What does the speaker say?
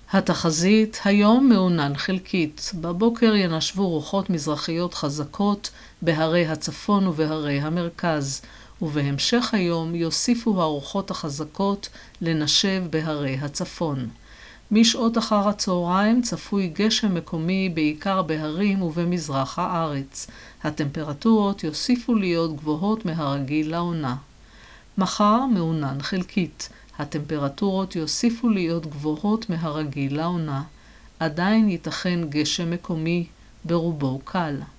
התחזית היום מעונן חלקית. בבוקר ינשבו רוחות מזרחיות חזקות בהרי הצפון ובהרי המרכז, ובהמשך היום יוסיפו הרוחות החזקות לנשב בהרי הצפון. משעות אחר הצהריים צפוי גשם מקומי בעיקר בהרים ובמזרח הארץ. הטמפרטורות יוסיפו להיות גבוהות מהרגיל לעונה. מחר מעונן חלקית. הטמפרטורות יוסיפו להיות גבוהות מהרגיל לעונה. עדיין ייתכן גשם מקומי, ברובו קל.